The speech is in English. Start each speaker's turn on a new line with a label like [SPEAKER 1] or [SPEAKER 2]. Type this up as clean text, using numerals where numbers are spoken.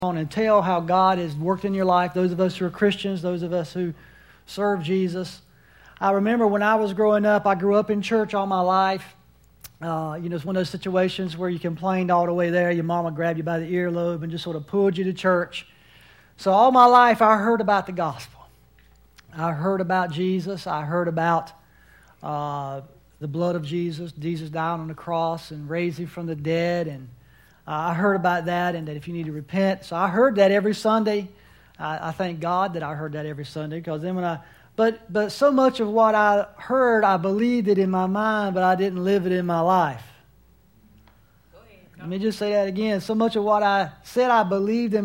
[SPEAKER 1] on and tell how God has worked in your life, those of us who are Christians, those of us who serve Jesus. I remember when I was growing up, I grew up in church all my life. It's one of those situations where you complained all the way there. Your mama grabbed you by the earlobe and just sort of pulled you to church. So all my life, I heard about the gospel. I heard about Jesus. I heard about the blood of Jesus. Jesus died on the cross and raised him from the dead. And I heard about that and that if you need to repent. So I heard that every Sunday. I thank God that I heard that every Sunday, because then But so much of what I heard, I believed it in my mind, but I didn't live it in my life. Let me just say that again. So much of what I said I believed in